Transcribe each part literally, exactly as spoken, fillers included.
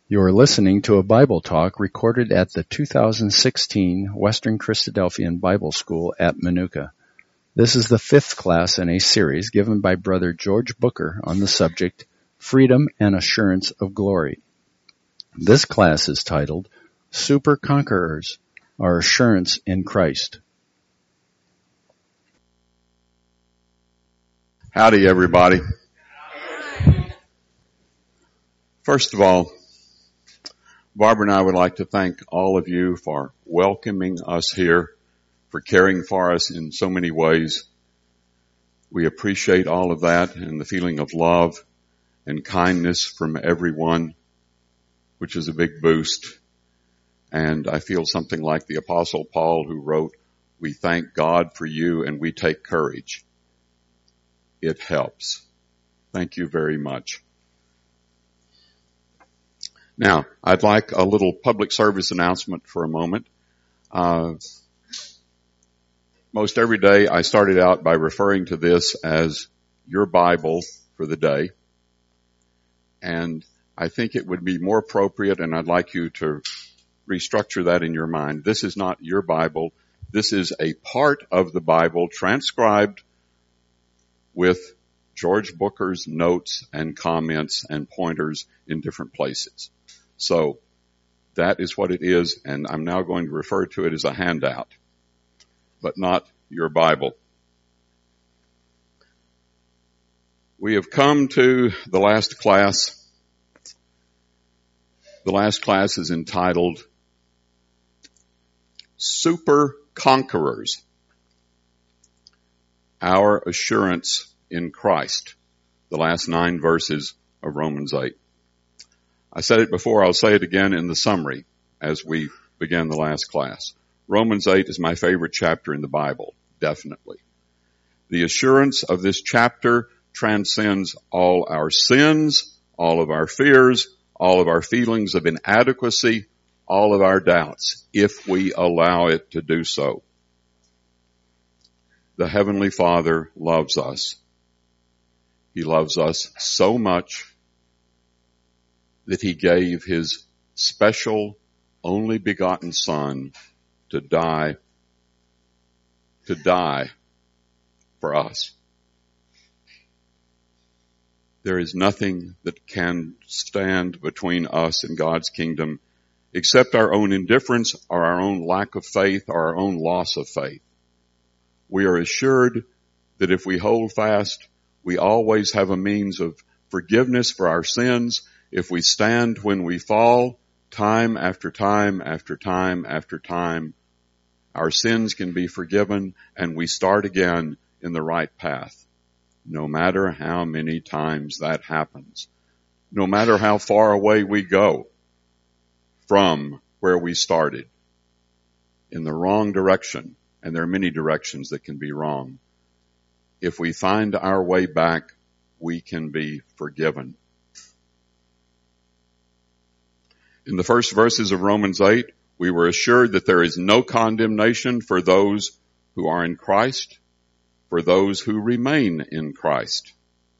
You're listening to a Bible talk recorded at the two thousand sixteen Western Christadelphian Bible School at Manuka. This is the fifth class in a series given by Brother George Booker on the subject, Freedom and Assurance of Glory. This class is titled, Super Conquerors, Our Assurance in Christ. Howdy, everybody. First of all, Barbara and I would like to thank all of you for welcoming us here, for caring for us in so many ways. We appreciate all of that and the feeling of love and kindness from everyone, which is a big boost. And I feel something like the Apostle Paul, who wrote, "We thank God for you and we take courage." It helps. Thank you very much. Now, I'd like a little public service announcement for a moment. Uh, most every day I started out by referring to this as your Bible for the day. And I think it would be more appropriate, and I'd like you to restructure that in your mind. This is not your Bible. This is a part of the Bible transcribed with George Booker's notes and comments and pointers in different places. So that is what it is, and I'm now going to refer to it as a handout, but not your Bible. We have come to the last class. The last class is entitled Super Conquerors, Our Assurance in Christ, the last nine verses of Romans eight. I said it before, I'll say it again in the summary as we begin the last class. Romans eight is my favorite chapter in the Bible, definitely. The assurance of this chapter transcends all our sins, all of our fears, all of our feelings of inadequacy, all of our doubts, if we allow it to do so. The Heavenly Father loves us. He loves us so much that He gave His special, only begotten Son to die, to die for us. There is nothing that can stand between us and God's kingdom except our own indifference or our own lack of faith or our own loss of faith. We are assured that if we hold fast, we always have a means of forgiveness for our sins. If we stand when we fall, time after time after time after time, our sins can be forgiven and we start again in the right path. No matter how many times that happens, no matter how far away we go from where we started, in the wrong direction, and there are many directions that can be wrong, if we find our way back, we can be forgiven. In the first verses of Romans eight, we were assured that there is no condemnation for those who are in Christ, for those who remain in Christ.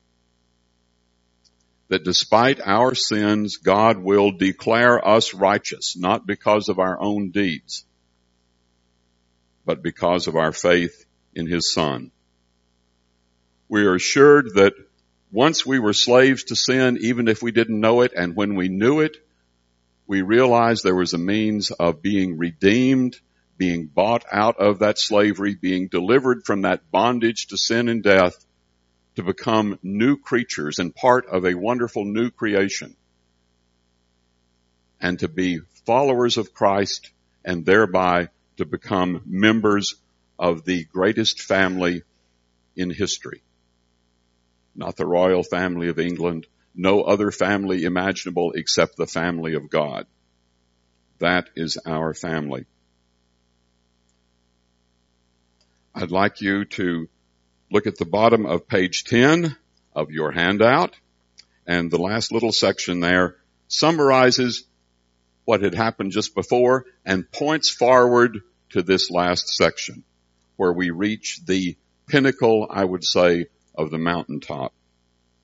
That despite our sins, God will declare us righteous, not because of our own deeds, but because of our faith in His Son. We are assured that once we were slaves to sin, even if we didn't know it, and when we knew it, we realized there was a means of being redeemed, being bought out of that slavery, being delivered from that bondage to sin and death, to become new creatures and part of a wonderful new creation, and to be followers of Christ, and thereby to become members of the greatest family in history. Not the royal family of England, no other family imaginable except the family of God. That is our family. I'd like you to look at the bottom of page ten of your handout, and the last little section there summarizes what had happened just before and points forward to this last section, where we reach the pinnacle, I would say, of the mountaintop.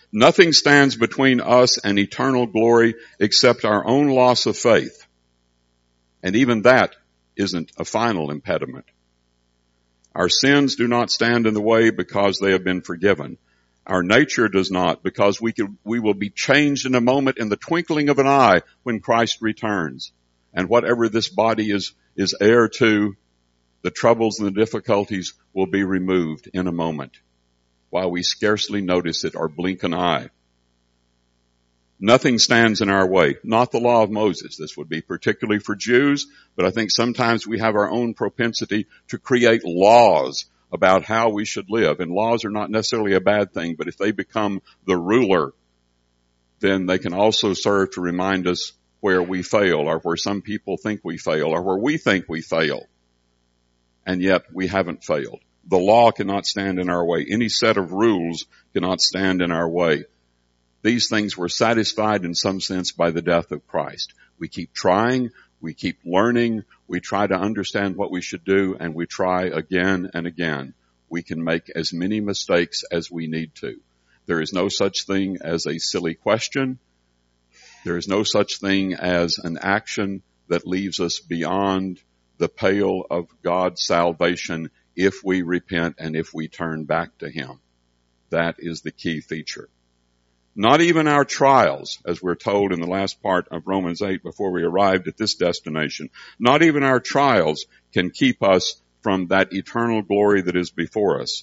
Nothing stands between us and eternal glory except our own loss of faith. And even that isn't a final impediment. Our sins do not stand in the way because they have been forgiven. Our nature does not, because we can, we will be changed in a moment, in the twinkling of an eye, when Christ returns. And whatever this body is, is heir to, the troubles and the difficulties will be removed in a moment, while we scarcely notice it or blink an eye. Nothing stands in our way, not the law of Moses. This would be particularly for Jews, but I think sometimes we have our own propensity to create laws about how we should live. And laws are not necessarily a bad thing, but if they become the ruler, then they can also serve to remind us where we fail, or where some people think we fail, or where we think we fail. And yet we haven't failed. The law cannot stand in our way. Any set of rules cannot stand in our way. These things were satisfied in some sense by the death of Christ. We keep trying, we keep learning, we try to understand what we should do, and we try again and again. We can make as many mistakes as we need to. There is no such thing as a silly question. There is no such thing as an action that leaves us beyond the pale of God's salvation if we repent and if we turn back to Him. That is the key feature. Not even our trials, as we're told in the last part of Romans eight before we arrived at this destination, not even our trials can keep us from that eternal glory that is before us.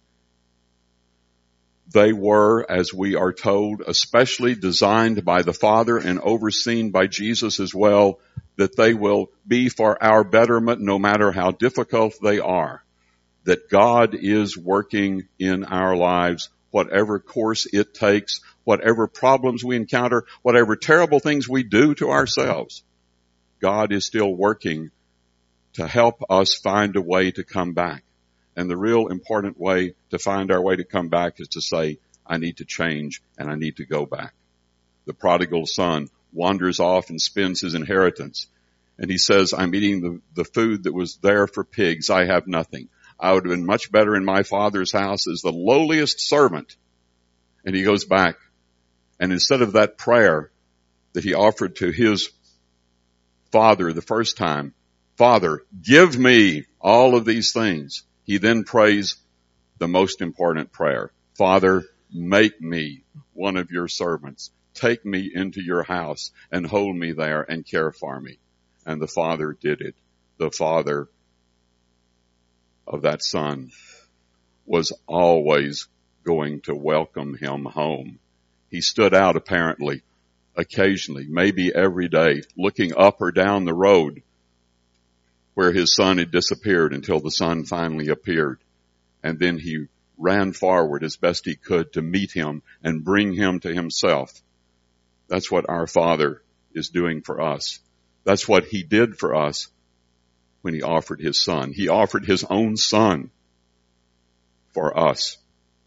They were, as we are told, especially designed by the Father and overseen by Jesus as well, that they will be for our betterment no matter how difficult they are. That God is working in our lives, whatever course it takes, whatever problems we encounter, whatever terrible things we do to ourselves. God is still working to help us find a way to come back. And the real important way to find our way to come back is to say, I need to change and I need to go back. The prodigal son wanders off and spends his inheritance. And he says, I'm eating the, the food that was there for pigs. I have nothing. I would have been much better in my father's house as the lowliest servant. And he goes back. And instead of that prayer that he offered to his father the first time, Father, give me all of these things. He then prays the most important prayer. Father, make me one of your servants. Take me into your house and hold me there and care for me. And the father did it. The father of that son was always going to welcome him home. He stood out apparently, occasionally, maybe every day, looking up or down the road where his son had disappeared until the son finally appeared. And then he ran forward as best he could to meet him and bring him to himself. That's what our Father is doing for us. That's what he did for us when he offered his son. He offered his own son for us.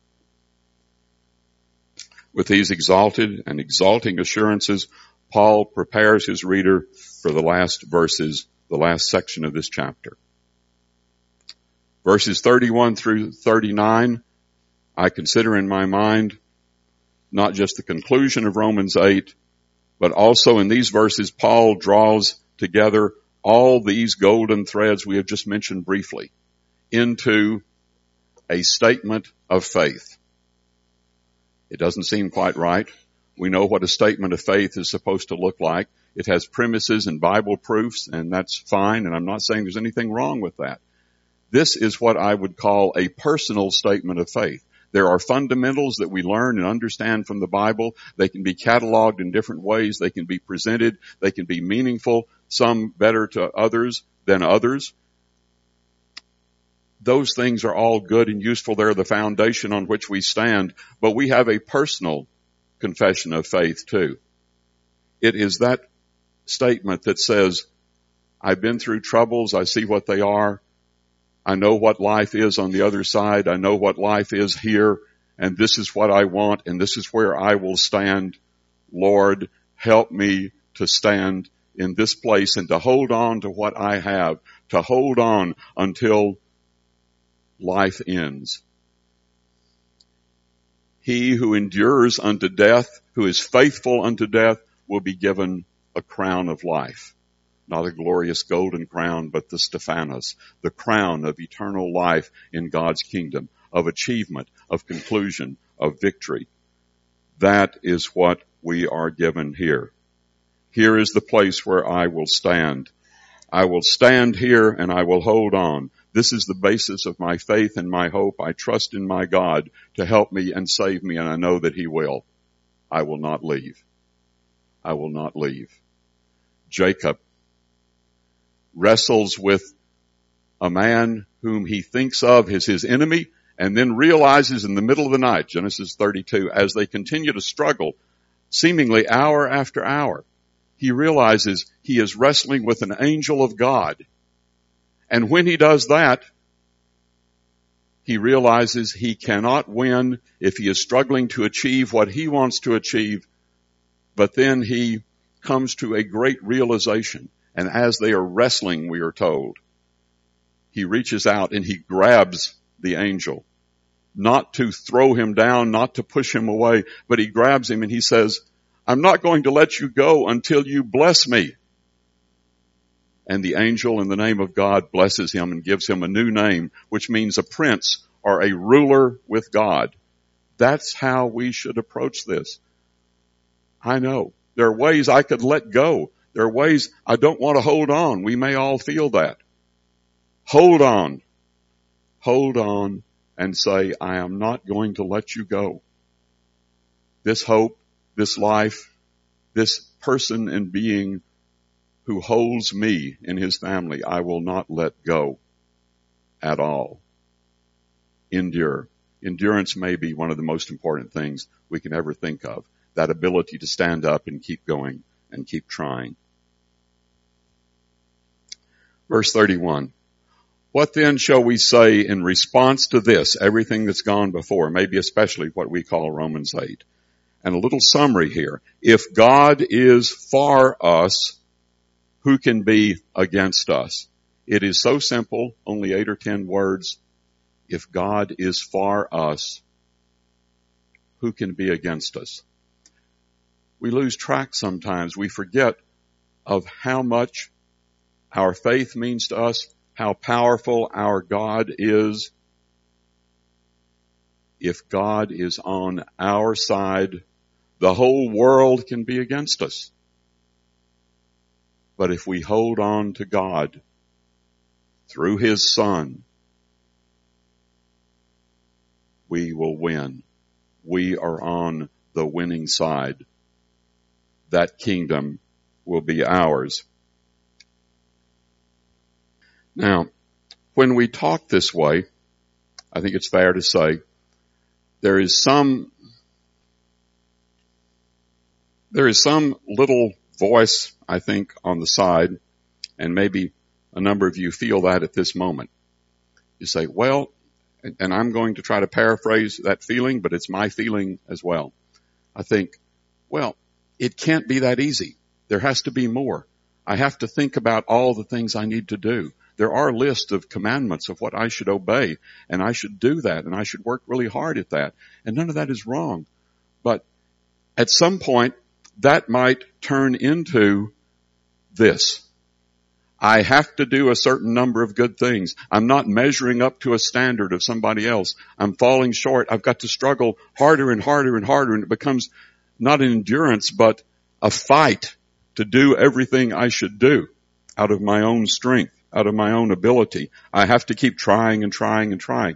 With these exalted and exalting assurances, Paul prepares his reader for the last verses, the last section of this chapter. Verses thirty-one through thirty-nine, I consider in my mind not just the conclusion of Romans eight, but also in these verses, Paul draws together all these golden threads we have just mentioned briefly into a statement of faith. It doesn't seem quite right. We know what a statement of faith is supposed to look like. It has premises and Bible proofs, and that's fine, and I'm not saying there's anything wrong with that. This is what I would call a personal statement of faith. There are fundamentals that we learn and understand from the Bible. They can be cataloged in different ways. They can be presented. They can be meaningful, some better to others than others. Those things are all good and useful. They're the foundation on which we stand. But we have a personal confession of faith too. It is that statement that says, I've been through troubles. I see what they are. I know what life is on the other side. I know what life is here. And this is what I want. And this is where I will stand. Lord, help me to stand in this place and to hold on to what I have, to hold on until life ends. He who endures unto death, who is faithful unto death, will be given a crown of life. Not a glorious golden crown, but the Stephanos, the crown of eternal life in God's kingdom, of achievement, of conclusion, of victory. That is what we are given here. Here is the place where I will stand. I will stand here and I will hold on. This is the basis of my faith and my hope. I trust in my God to help me and save me, and I know that he will. I will not leave. I will not leave. Jacob wrestles with a man whom he thinks of as his enemy, and then realizes in the middle of the night, Genesis thirty-two, as they continue to struggle, seemingly hour after hour, he realizes he is wrestling with an angel of God. And when he does that, he realizes he cannot win if he is struggling to achieve what he wants to achieve. But then he comes to a great realization. And as they are wrestling, we are told, he reaches out and he grabs the angel. Not to throw him down, not to push him away, but he grabs him and he says, I'm not going to let you go until you bless me. And the angel in the name of God blesses him and gives him a new name, which means a prince or a ruler with God. That's how we should approach this. I know there are ways I could let go. There are ways I don't want to hold on. We may all feel that. Hold on. Hold on and say, I am not going to let you go. This hope, this life, this person and being who holds me in his family, I will not let go at all. Endure. Endurance may be one of the most important things we can ever think of. That ability to stand up and keep going and keep trying. Verse thirty-one. What then shall we say in response to this, everything that's gone before, maybe especially what we call Romans eight? And a little summary here. If God is for us, who can be against us? It is so simple, only eight or ten words. If God is for us, who can be against us? We lose track sometimes. We forget of how much our faith means to us, how powerful our God is. If God is on our side, the whole world can be against us. But if we hold on to God through his Son, we will win. We are on the winning side. That kingdom will be ours. Now, when we talk this way, I think it's fair to say there is some, there is some little voice, I think, on the side, and maybe a number of you feel that at this moment. You say, well, and I'm going to try to paraphrase that feeling, but it's my feeling as well. I think, well, it can't be that easy. There has to be more. I have to think about all the things I need to do. There are lists of commandments of what I should obey, and I should do that, and I should work really hard at that. And none of that is wrong. But at some point, that might turn into this. I have to do a certain number of good things. I'm not measuring up to a standard of somebody else. I'm falling short. I've got to struggle harder and harder and harder, and it becomes not an endurance, but a fight to do everything I should do out of my own strength, out of my own ability. I have to keep trying and trying and trying.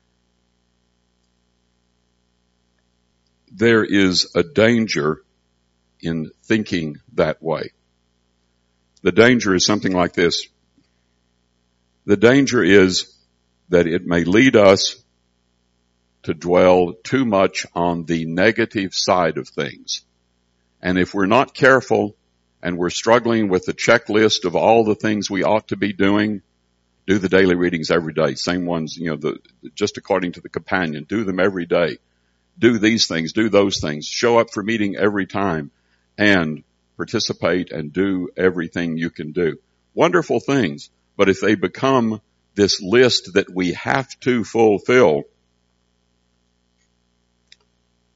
There is a danger in thinking that way. The danger is something like this. The danger is that it may lead us to dwell too much on the negative side of things. And if we're not careful and we're struggling with the checklist of all the things we ought to be doing, do the daily readings every day. Same ones, you know, the, just according to the companion. Do them every day. Do these things, do those things. Show up for meeting every time and participate and do everything you can do. Wonderful things. But if they become this list that we have to fulfill,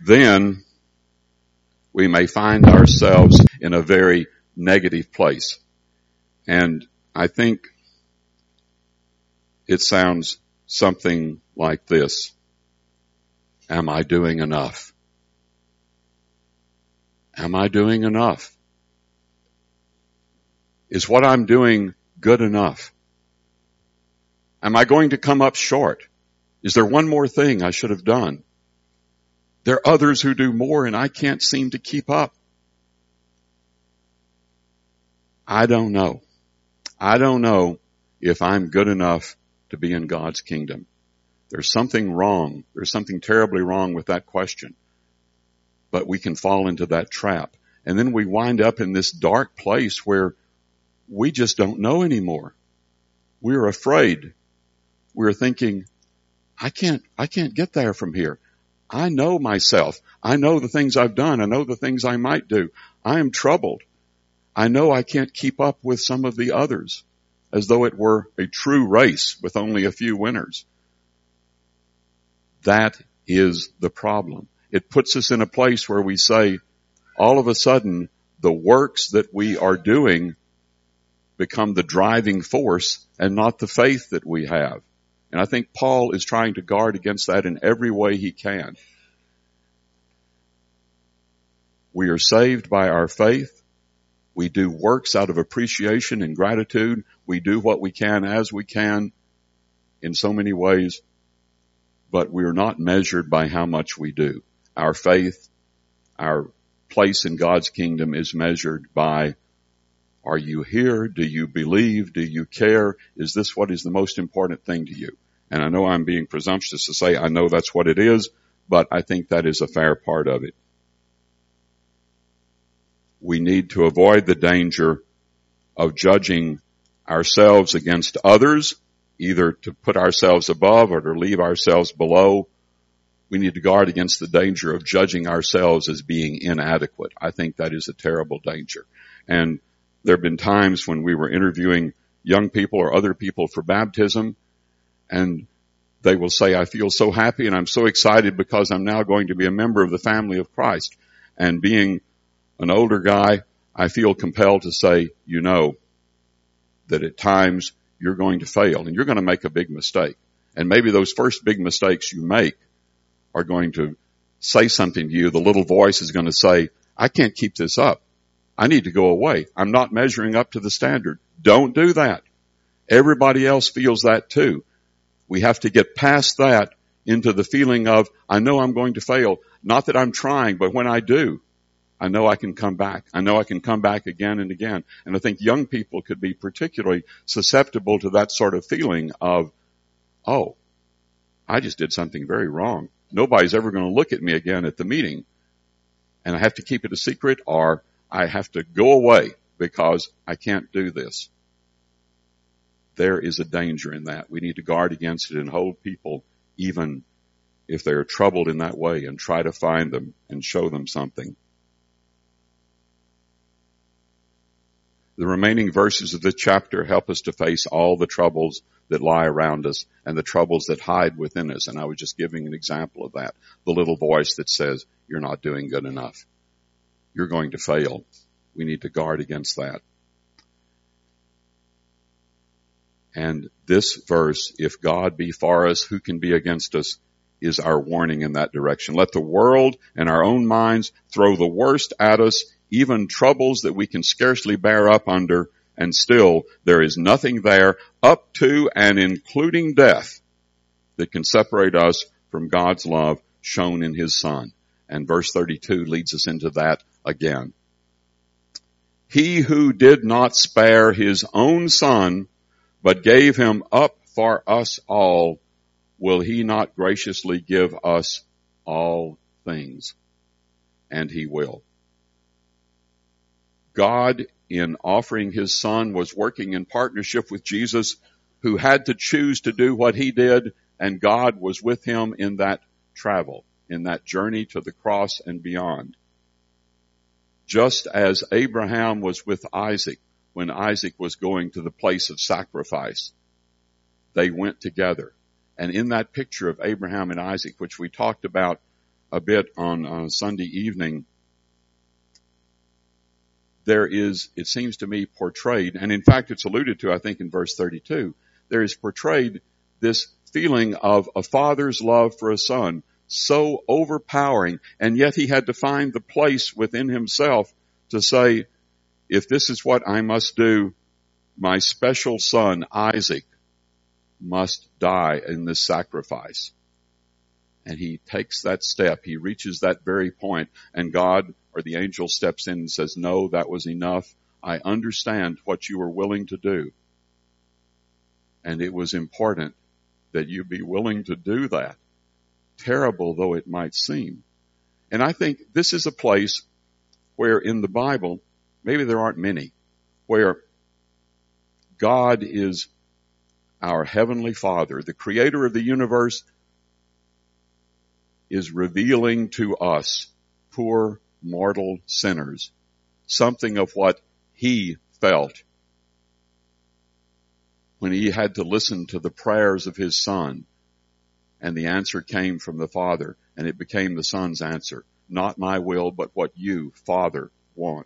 then we may find ourselves in a very negative place. And I think it sounds something like this. Am I doing enough? Am I doing enough? Is what I'm doing good enough? Am I going to come up short? Is there one more thing I should have done? There are others who do more and I can't seem to keep up. I don't know. I don't know if I'm good enough to be in God's kingdom. There's something wrong. There's something terribly wrong with that question. But we can fall into that trap. And then we wind up in this dark place where we just don't know anymore. We're afraid. We're thinking, I can't, I can't get there from here. I know myself. I know the things I've done. I know the things I might do. I am troubled. I know I can't keep up with some of the others, as though it were a true race with only a few winners. That is the problem. It puts us in a place where we say, all of a sudden, the works that we are doing become the driving force and not the faith that we have. And I think Paul is trying to guard against that in every way he can. We are saved by our faith. We do works out of appreciation and gratitude. We do what we can as we can in so many ways, but we are not measured by how much we do. Our faith, our place in God's kingdom is measured by, are you here? Do you believe? Do you care? Is this what is the most important thing to you? And I know I'm being presumptuous to say I know that's what it is, but I think that is a fair part of it. We need to avoid the danger of judging ourselves against others, either to put ourselves above or to leave ourselves below. We need to guard against the danger of judging ourselves as being inadequate. I think that is a terrible danger. And there have been times when we were interviewing young people or other people for baptism, and they will say, I feel so happy and I'm so excited because I'm now going to be a member of the family of Christ. And being an older guy, I feel compelled to say, you know, that at times you're going to fail and you're going to make a big mistake. And maybe those first big mistakes you make are going to say something to you. The little voice is going to say, I can't keep this up. I need to go away. I'm not measuring up to the standard. Don't do that. Everybody else feels that too. We have to get past that into the feeling of, I know I'm going to fail. Not that I'm trying, but when I do, I know I can come back. I know I can come back again and again. And I think young people could be particularly susceptible to that sort of feeling of, oh, I just did something very wrong. Nobody's ever going to look at me again at the meeting. And I have to keep it a secret, or I have to go away because I can't do this. There is a danger in that. We need to guard against it and hold people, even if they're troubled in that way, and try to find them and show them something. The remaining verses of this chapter help us to face all the troubles that lie around us and the troubles that hide within us. And I was just giving an example of that. The little voice that says, you're not doing good enough. You're going to fail. We need to guard against that. And this verse, if God be for us, who can be against us, is our warning in that direction. Let the world and our own minds throw the worst at us, even troubles that we can scarcely bear up under, and still there is nothing there up to and including death that can separate us from God's love shown in His Son. And verse thirty-two leads us into that again. He who did not spare His own Son, but gave Him up for us all, will He not graciously give us all things? And He will. God, in offering His Son, was working in partnership with Jesus, who had to choose to do what He did, and God was with Him in that travel, in that journey to the cross and beyond. Just as Abraham was with Isaac when Isaac was going to the place of sacrifice, they went together. And in that picture of Abraham and Isaac, which we talked about a bit on uh, Sunday evening, there is, it seems to me, portrayed, and in fact it's alluded to, I think, in verse thirty-two, there is portrayed this feeling of a father's love for a son, so overpowering, and yet he had to find the place within himself to say, if this is what I must do, my special son, Isaac, must die in this sacrifice. And he takes that step. He reaches that very point, and God or the angel steps in and says, no, that was enough. I understand what you were willing to do. And it was important that you be willing to do that, terrible though it might seem. And I think this is a place where in the Bible, maybe there aren't many, where God is our heavenly Father, the creator of the universe, is revealing to us, poor mortal sinners, something of what he felt when he had to listen to the prayers of his son, and the answer came from the Father, and it became the Son's answer. Not my will, but what you, Father, want.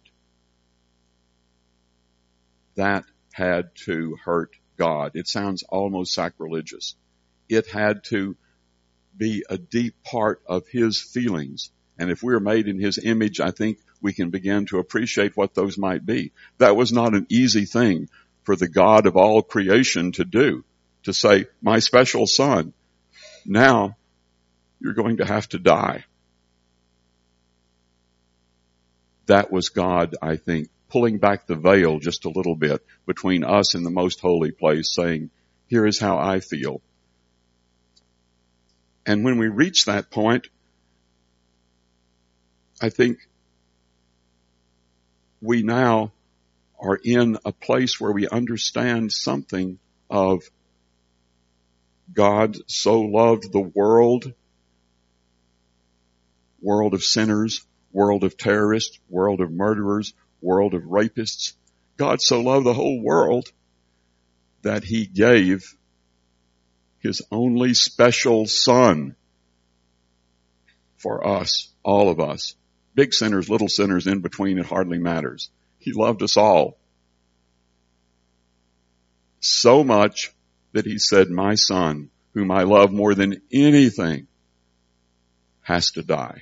That had to hurt God. It sounds almost sacrilegious. It had to be a deep part of his feelings. And if we're made in his image, I think we can begin to appreciate what those might be. That was not an easy thing for the God of all creation to do, to say, my special son, now you're going to have to die. That was God, I think, pulling back the veil just a little bit between us and the most holy place, saying, here is how I feel. And when we reach that point, I think we now are in a place where we understand something of God so loved the world, world of sinners, world of terrorists, world of murderers, world of rapists. God so loved the whole world that he gave his only special son for us, all of us. Big sinners, little sinners, in between, it hardly matters. He loved us all. So much that he said, my son, whom I love more than anything, has to die.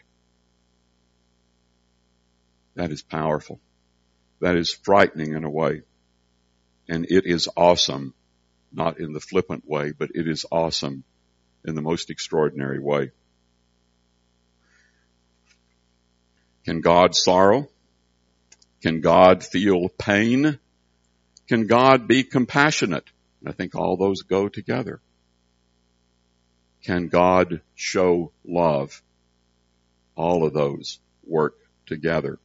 That is powerful. That is frightening in a way. And it is awesome, not in the flippant way, but it is awesome in the most extraordinary way. Can God sorrow? Can God feel pain? Can God be compassionate? I think all those go together. Can God show love? All of those work together.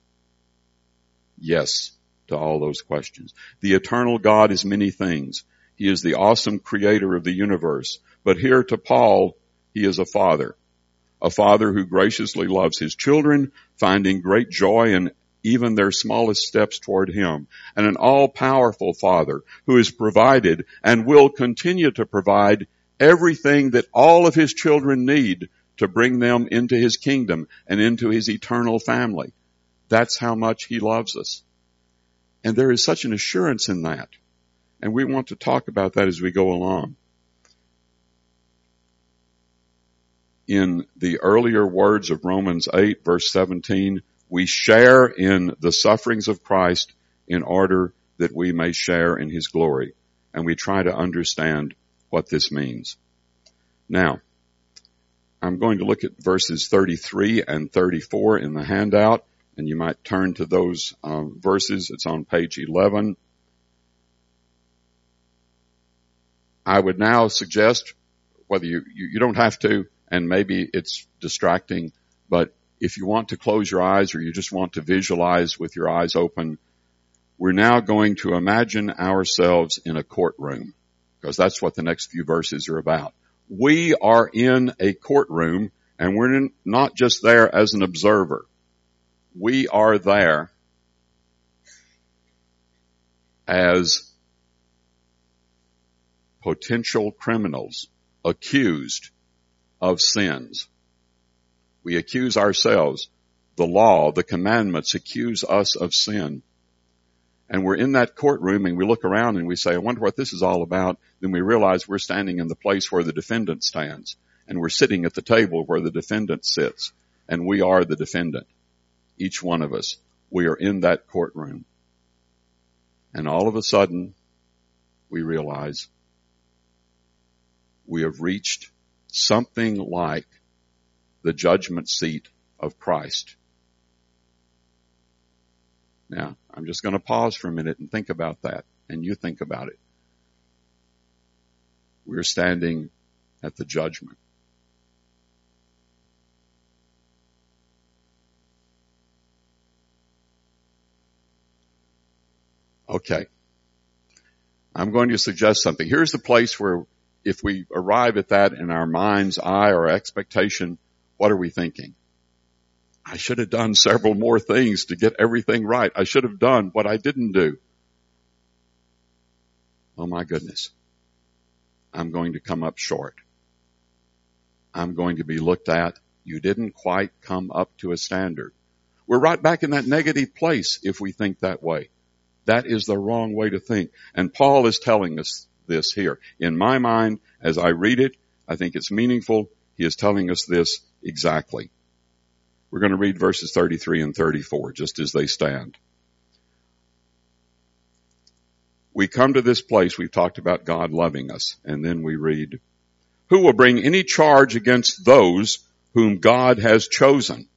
Yes to all those questions. The eternal God is many things. He is the awesome creator of the universe. But here to Paul, he is a father. A father who graciously loves his children, finding great joy in even their smallest steps toward him. And an all-powerful father who has provided and will continue to provide everything that all of his children need to bring them into his kingdom and into his eternal family. That's how much he loves us. And there is such an assurance in that. And we want to talk about that as we go along. In the earlier words of Romans eight, verse seventeen, we share in the sufferings of Christ in order that we may share in his glory. And we try to understand what this means. Now, I'm going to look at verses thirty-three and thirty-four in the handout, and you might turn to those um, verses. It's on page eleven. I would now suggest, whether you, you, you don't have to, and maybe it's distracting, but if you want to close your eyes or you just want to visualize with your eyes open, we're now going to imagine ourselves in a courtroom, because that's what the next few verses are about. We are in a courtroom, and we're in, not just there as an observer. We are there as potential criminals accused of sins. We accuse ourselves. The law, the commandments accuse us of sin. And we're in that courtroom and we look around and we say, I wonder what this is all about. Then we realize we're standing in the place where the defendant stands. And we're sitting at the table where the defendant sits. And we are the defendant. Each one of us. We are in that courtroom. And all of a sudden, we realize we have reached something like the judgment seat of Christ. Now, I'm just going to pause for a minute and think about that, and you think about it. We're standing at the judgment. Okay. I'm going to suggest something. Here's the place where if we arrive at that in our mind's eye or expectation, what are we thinking? I should have done several more things to get everything right. I should have done what I didn't do. Oh my goodness. I'm going to come up short. I'm going to be looked at. You didn't quite come up to a standard. We're right back in that negative place if we think that way. That is the wrong way to think. And Paul is telling us this here. In my mind, as I read it, I think it's meaningful. He is telling us this exactly. We're going to read verses thirty-three and thirty-four, just as they stand. We come to this place, we've talked about God loving us, and then we read, who will bring any charge against those whom God has chosen?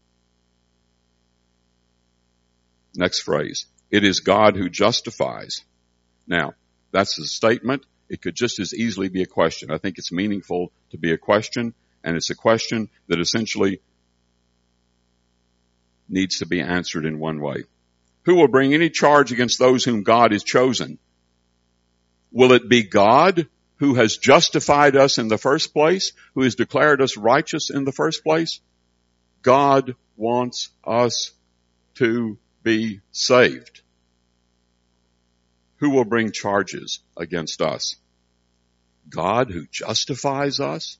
Next phrase. It is God who justifies. Now, that's a statement. It could just as easily be a question. I think it's meaningful to be a question, and it's a question that essentially needs to be answered in one way. Who will bring any charge against those whom God has chosen? Will it be God who has justified us in the first place, who has declared us righteous in the first place? God wants us to be saved. Who will bring charges against us? God who justifies us?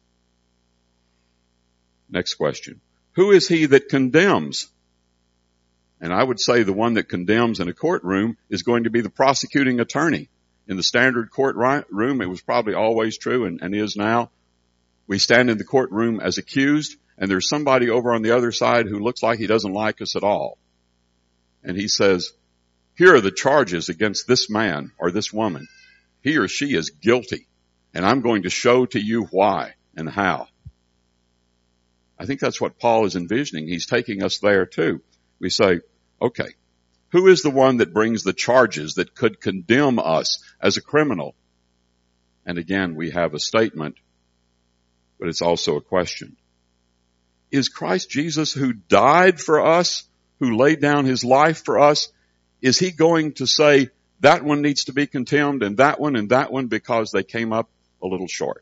Next question. Who is he that condemns? And I would say the one that condemns in a courtroom is going to be the prosecuting attorney. In the standard courtroom, it was probably always true and, and is now. We stand in the courtroom as accused, and there's somebody over on the other side who looks like he doesn't like us at all. And he says, here are the charges against this man or this woman. He or she is guilty, and I'm going to show to you why and how. I think that's what Paul is envisioning. He's taking us there too. We say, okay, who is the one that brings the charges that could condemn us as a criminal? And again, we have a statement, but it's also a question. Is Christ Jesus, who died for us, who laid down his life for us, is he going to say that one needs to be condemned and that one and that one because they came up a little short?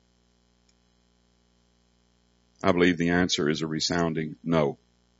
I believe the answer is a resounding no.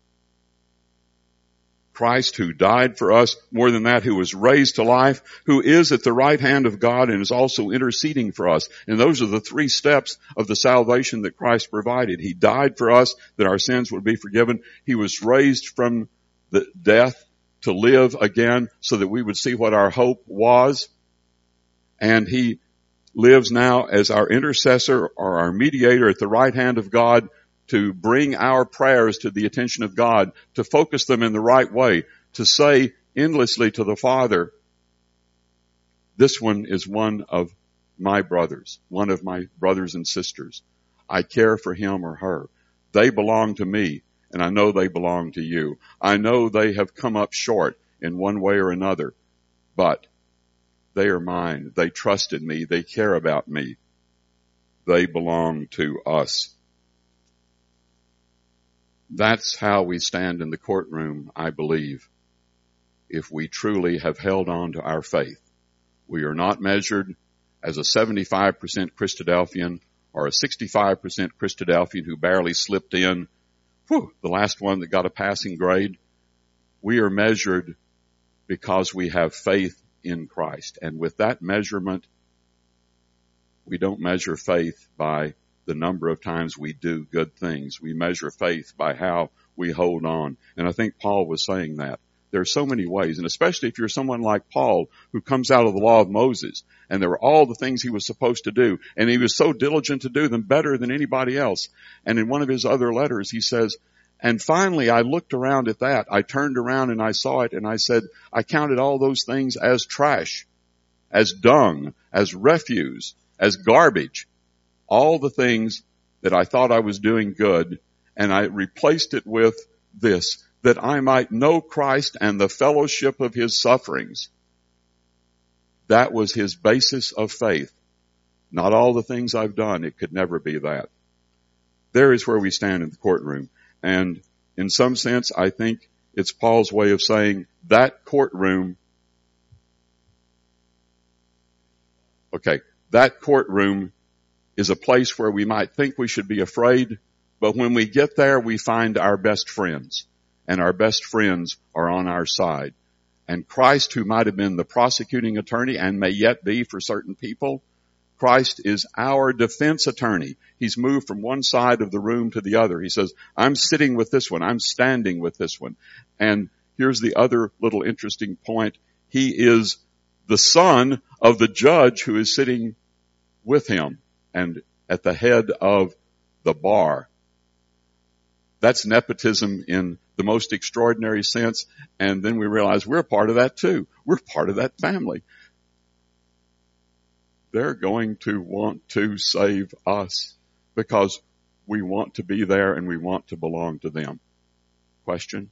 Christ, who died for us, more than that, who was raised to life, who is at the right hand of God and is also interceding for us. And those are the three steps of the salvation that Christ provided. He died for us that our sins would be forgiven. He was raised from the death to live again so that we would see what our hope was. And he lives now as our intercessor or our mediator at the right hand of God to bring our prayers to the attention of God, to focus them in the right way, to say endlessly to the Father, this one is one of my brothers, one of my brothers and sisters. I care for him or her. They belong to me, and I know they belong to you. I know they have come up short in one way or another, but they are mine. They trusted me. They care about me. They belong to us. That's how we stand in the courtroom, I believe, if we truly have held on to our faith. We are not measured as a seventy-five percent Christadelphian or a sixty-five percent Christadelphian who barely slipped in, whew, the last one that got a passing grade. We are measured because we have faith in Christ. And with that measurement, we don't measure faith by the number of times we do good things. We measure faith by how we hold on. And I think Paul was saying that. There are so many ways, and especially if you're someone like Paul who comes out of the law of Moses, and there were all the things he was supposed to do, and he was so diligent to do them better than anybody else. And in one of his other letters, he says, and finally I looked around at that. I turned around and I saw it, and I said, I counted all those things as trash, as dung, as refuse, as garbage, all the things that I thought I was doing good, and I replaced it with this, that I might know Christ and the fellowship of his sufferings. That was his basis of faith. Not all the things I've done. It could never be that. There is where we stand in the courtroom. And in some sense, I think it's Paul's way of saying that courtroom, okay, that courtroom is a place where we might think we should be afraid, but when we get there, we find our best friends. And our best friends are on our side. And Christ, who might have been the prosecuting attorney and may yet be for certain people, Christ is our defense attorney. He's moved from one side of the room to the other. He says, I'm sitting with this one. I'm standing with this one. And here's the other little interesting point. He is the son of the judge who is sitting with him and at the head of the bar. That's nepotism in the most extraordinary sense. And then we realize we're a part of that too. We're part of that family. They're going to want to save us because we want to be there and we want to belong to them. Question?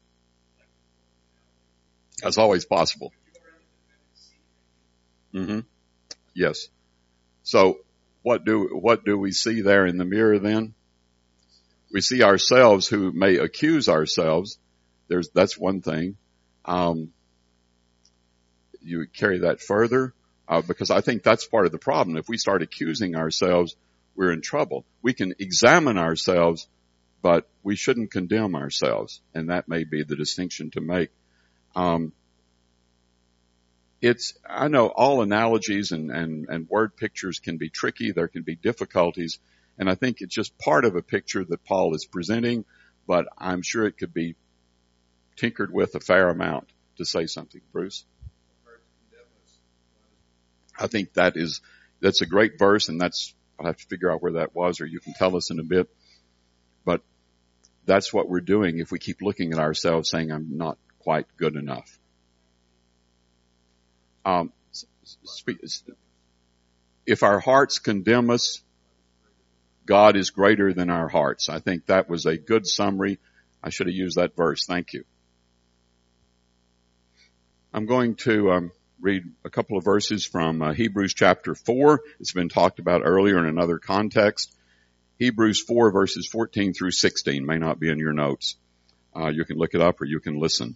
As always possible. Mm-hmm. Yes. So what do, what do we see there in the mirror then? We see ourselves who may accuse ourselves. There's, that's one thing. Um, you carry that further, uh, because I think that's part of the problem. If we start accusing ourselves, we're in trouble. We can examine ourselves, but we shouldn't condemn ourselves. And that may be the distinction to make. Um, it's, I know all analogies and, and, and word pictures can be tricky. There can be difficulties. And I think it's just part of a picture that Paul is presenting, but I'm sure it could be tinkered with a fair amount to say something. Bruce? I think that is, that's a great verse, and that's, I'll have to figure out where that was, or you can tell us in a bit. But that's what we're doing if we keep looking at ourselves saying, I'm not quite good enough. Um, if our hearts condemn us, God is greater than our hearts. I think that was a good summary. I should have used that verse. Thank you. I'm going to um, read a couple of verses from uh, Hebrews chapter four. It's been talked about earlier in another context. Hebrews four verses fourteen through sixteen may not be in your notes. Uh, you can look it up or you can listen.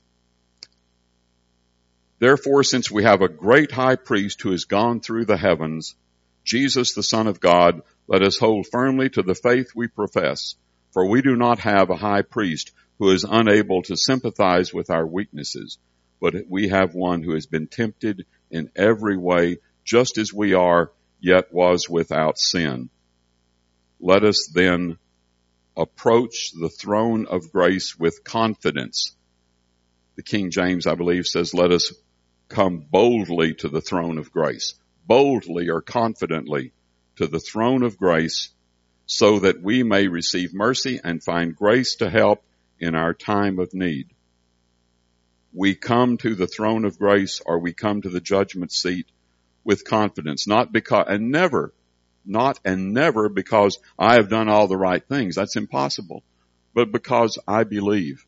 Therefore, since we have a great high priest who has gone through the heavens, Jesus, the Son of God, let us hold firmly to the faith we profess, for we do not have a high priest who is unable to sympathize with our weaknesses, but we have one who has been tempted in every way, just as we are, yet was without sin. Let us then approach the throne of grace with confidence. The King James, I believe, says, let us come boldly to the throne of grace. Boldly or confidently to the throne of grace, so that we may receive mercy and find grace to help in our time of need. We come to the throne of grace, or we come to the judgment seat with confidence, not because, and never, not and never because I have done all the right things. That's impossible. But because I believe.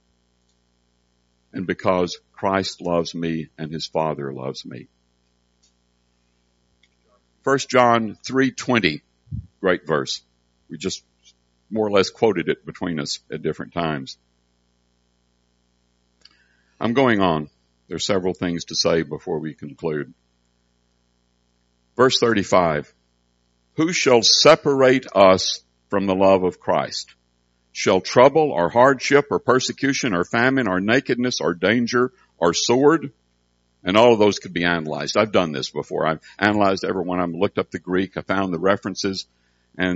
And because Christ loves me and his Father loves me. First John three twenty, great verse. We just more or less quoted it between us at different times. I'm going on. There's several things to say before we conclude. Verse thirty-five. Who shall separate us from the love of Christ? Shall trouble or hardship or persecution or famine or nakedness or danger or sword? And all of those could be analyzed. I've done this before. I've analyzed every one of them, looked up the Greek, I found the references, and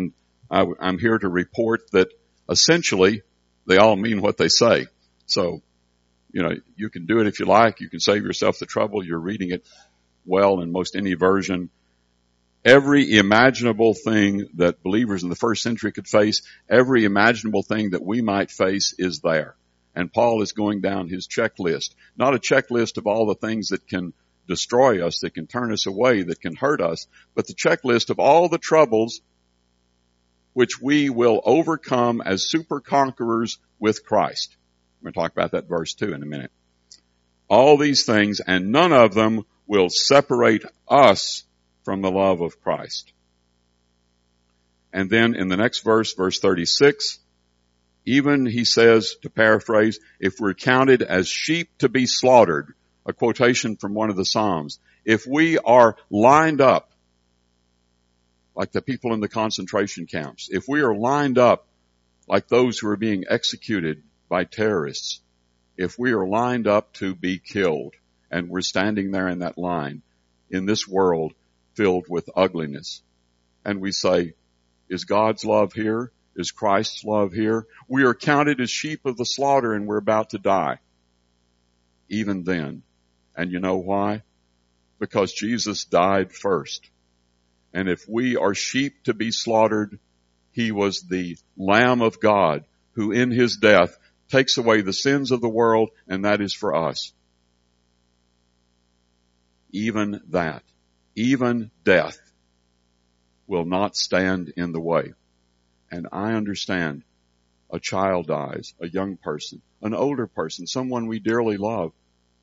I, I'm here to report that essentially they all mean what they say. So, you know, you can do it if you like. You can save yourself the trouble. You're reading it well in most any version. Every imaginable thing that believers in the first century could face, every imaginable thing that we might face is there. And Paul is going down his checklist. Not a checklist of all the things that can destroy us, that can turn us away, that can hurt us, but the checklist of all the troubles which we will overcome as super conquerors with Christ. We're going to talk about that verse too in a minute. All these things, and none of them will separate us from the love of Christ. And then in the next verse, verse thirty-six, even he says, to paraphrase, if we're counted as sheep to be slaughtered, a quotation from one of the Psalms, if we are lined up like the people in the concentration camps, if we are lined up like those who are being executed by terrorists, if we are lined up to be killed, and we're standing there in that line in this world filled with ugliness, and we say, is God's love here? Is Christ's love here? We are counted as sheep of the slaughter and we're about to die. Even then. And you know why? Because Jesus died first. And if we are sheep to be slaughtered, he was the Lamb of God who in his death takes away the sins of the world, and that is for us. Even that, even death will not stand in the way. And I understand a child dies, a young person, an older person, someone we dearly love.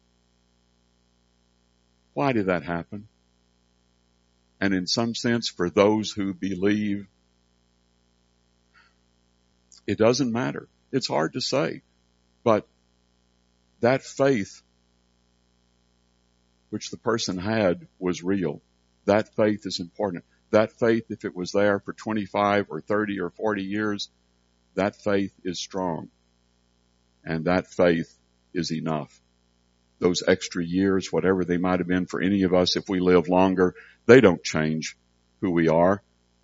Why did that happen? And in some sense, for those who believe, it doesn't matter. It's hard to say. But that faith which the person had was real. That faith is important. That faith, if it was there for twenty-five or thirty or forty years, that faith is strong. And that faith is enough. Those extra years, whatever they might have been for any of us, if we live longer, they don't change who we are.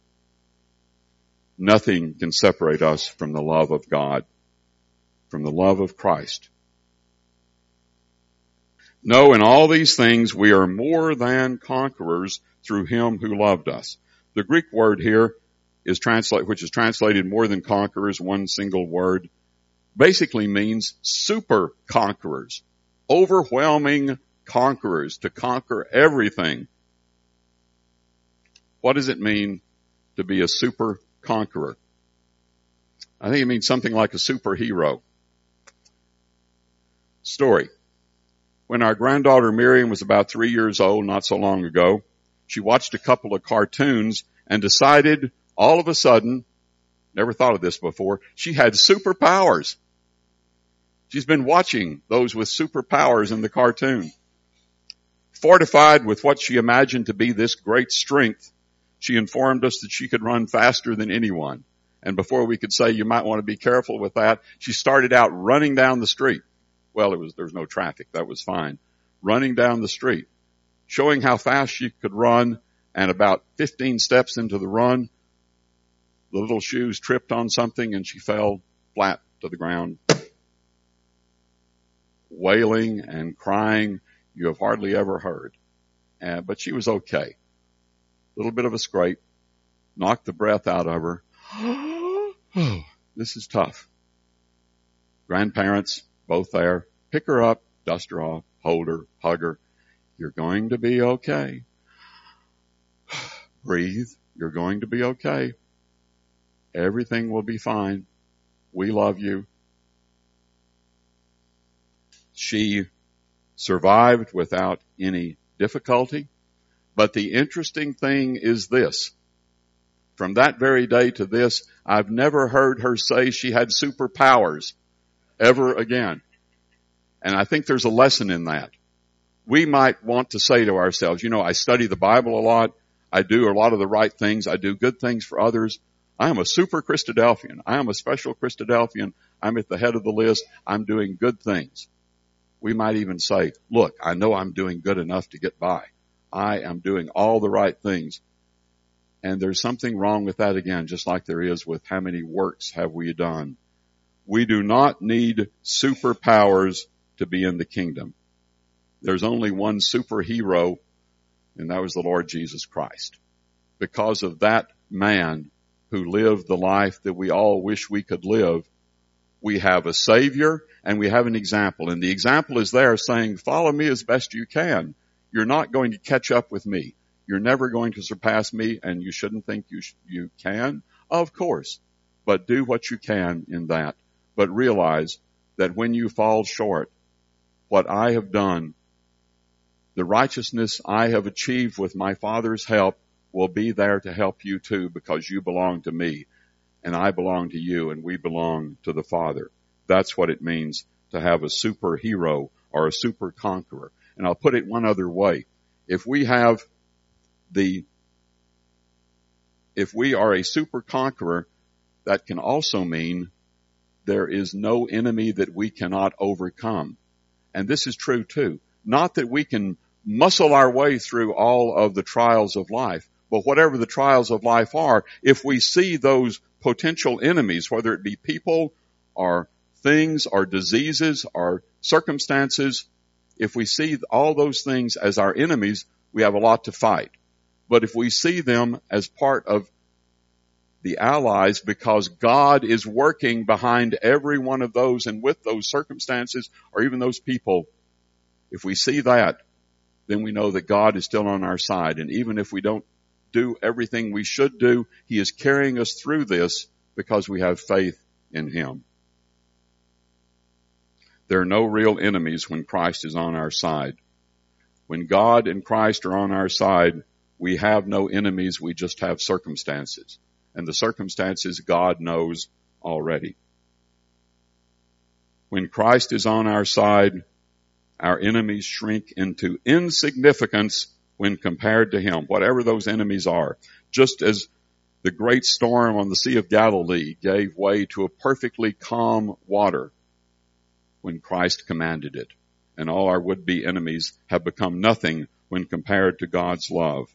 Nothing can separate us from the love of God, from the love of Christ. No, in all these things we are more than conquerors through him who loved us. The Greek word here is translate, which is translated more than conquerors, one single word, basically means super conquerors, overwhelming conquerors, to conquer everything. What does it mean to be a super conqueror? I think it means something like a superhero. Story. When our granddaughter Miriam was about three years old, not so long ago, she watched a couple of cartoons and decided all of a sudden, never thought of this before, she had superpowers. She's been watching those with superpowers in the cartoon. Fortified with what she imagined to be this great strength, she informed us that she could run faster than anyone. And before we could say you might want to be careful with that, she started out running down the street. Well, it was, there was no traffic. That was fine. Running down the street, showing how fast she could run, and about fifteen steps into the run, the little shoes tripped on something and she fell flat to the ground. Wailing and crying you have hardly ever heard. Uh, but she was okay. A little bit of a scrape, knocked the breath out of her. This is tough. Grandparents, both there, pick her up, dust her off, hold her, hug her. You're going to be okay. Breathe. You're going to be okay. Everything will be fine. We love you. She survived without any difficulty. But the interesting thing is this. From that very day to this, I've never heard her say she had superpowers ever again. And I think there's a lesson in that. We might want to say to ourselves, you know, I study the Bible a lot. I do a lot of the right things. I do good things for others. I am a super Christadelphian. I am a special Christadelphian. I'm at the head of the list. I'm doing good things. We might even say, look, I know I'm doing good enough to get by. I am doing all the right things. And there's something wrong with that again, just like there is with how many works have we done. We do not need superpowers to be in the kingdom. There's only one superhero, and that was the Lord Jesus Christ. Because of that man who lived the life that we all wish we could live, we have a Savior and we have an example. And the example is there saying, follow me as best you can. You're not going to catch up with me. You're never going to surpass me, and you shouldn't think you sh- you can. Of course. But do what you can in that. But realize that when you fall short, what I have done, the righteousness I have achieved with my Father's help, will be there to help you too, because you belong to me, and I belong to you, and we belong to the Father. That's what it means to have a superhero or a super conqueror. And I'll put it one other way. If we have the, if we are a super conqueror, that can also mean there is no enemy that we cannot overcome. And this is true too. Not that we can muscle our way through all of the trials of life, but whatever the trials of life are, if we see those potential enemies, whether it be people or things or diseases or circumstances, if we see all those things as our enemies, we have a lot to fight. But if we see them as part of the allies, because God is working behind every one of those and with those circumstances or even those people, if we see that, then we know that God is still on our side. And even if we don't do everything we should do, He is carrying us through this because we have faith in Him. There are no real enemies when Christ is on our side. When God and Christ are on our side, we have no enemies, we just have circumstances. And the circumstances God knows already. When Christ is on our side, our enemies shrink into insignificance when compared to Him, whatever those enemies are. Just as the great storm on the Sea of Galilee gave way to a perfectly calm water when Christ commanded it. And all our would-be enemies have become nothing when compared to God's love.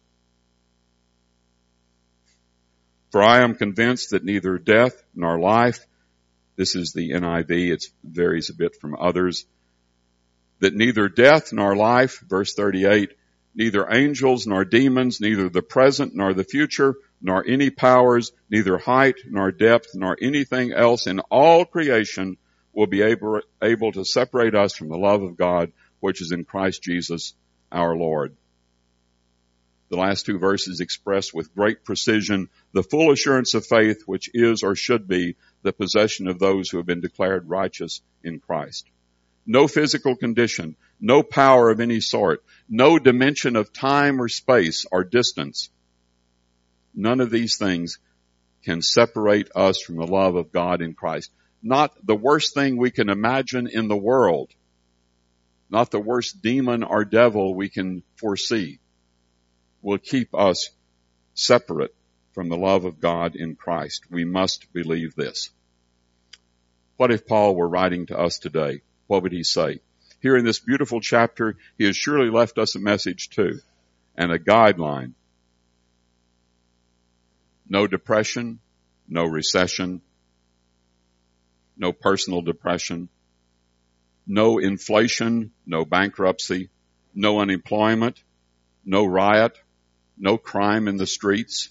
For I am convinced that neither death nor life, this is the N I V, it varies a bit from others, that neither death nor life, verse thirty-eight, neither angels nor demons, neither the present nor the future, nor any powers, neither height nor depth, nor anything else in all creation will be able, able to separate us from the love of God, which is in Christ Jesus our Lord. The last two verses express with great precision the full assurance of faith, which is or should be the possession of those who have been declared righteous in Christ. No physical condition, no power of any sort, no dimension of time or space or distance. None of these things can separate us from the love of God in Christ. Not the worst thing we can imagine in the world, not the worst demon or devil we can foresee, will keep us separate from the love of God in Christ. We must believe this. What if Paul were writing to us today? What would he say? Here in this beautiful chapter, he has surely left us a message too, and a guideline. No depression, no recession, no personal depression, no inflation, no bankruptcy, no unemployment, no riot, no crime in the streets,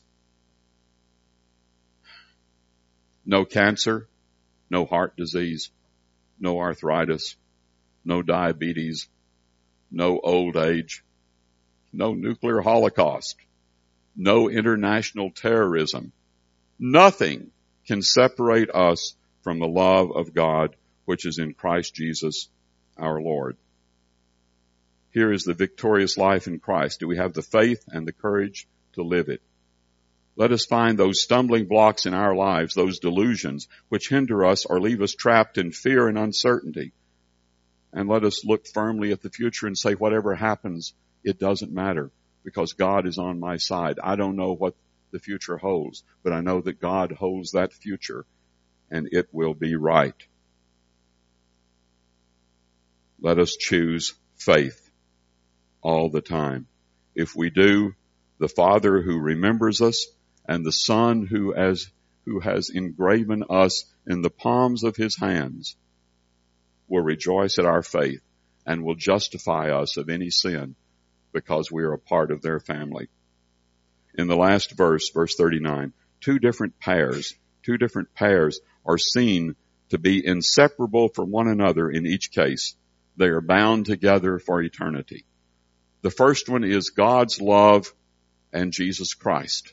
no cancer, no heart disease, no arthritis, no diabetes, no old age, no nuclear holocaust, no international terrorism. Nothing can separate us from the love of God, which is in Christ Jesus our Lord. Here is the victorious life in Christ. Do we have the faith and the courage to live it? Let us find those stumbling blocks in our lives, those delusions which hinder us or leave us trapped in fear and uncertainty. And let us look firmly at the future and say, whatever happens, it doesn't matter because God is on my side. I don't know what the future holds, but I know that God holds that future and it will be right. Let us choose faith all the time. If we do, the Father who remembers us and the Son who as who has engraven us in the palms of his hands will rejoice at our faith and will justify us of any sin because we are a part of their family. In the last verse, verse thirty-nine, two different pairs, two different pairs are seen to be inseparable from one another in each case. They are bound together for eternity. The first one is God's love and Jesus Christ,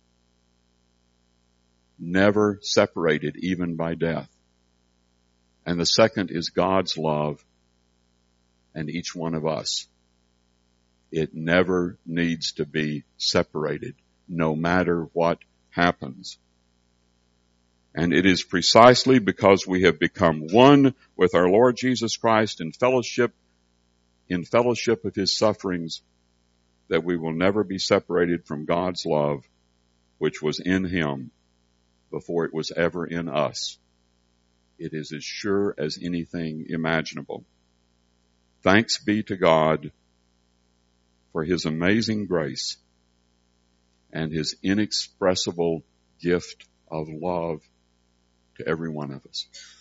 never separated even by death. And the second is God's love and each one of us. It never needs to be separated, no matter what happens. And it is precisely because we have become one with our Lord Jesus Christ in fellowship, in fellowship of his sufferings, that we will never be separated from God's love, which was in him before it was ever in us. It is as sure as anything imaginable. Thanks be to God for his amazing grace and his inexpressible gift of love to every one of us.